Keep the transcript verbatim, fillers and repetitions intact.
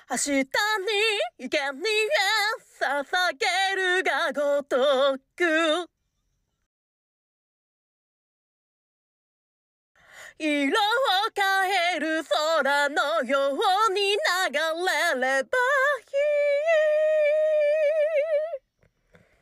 明日に生贄捧げるがごとく色を変える空のように流れれば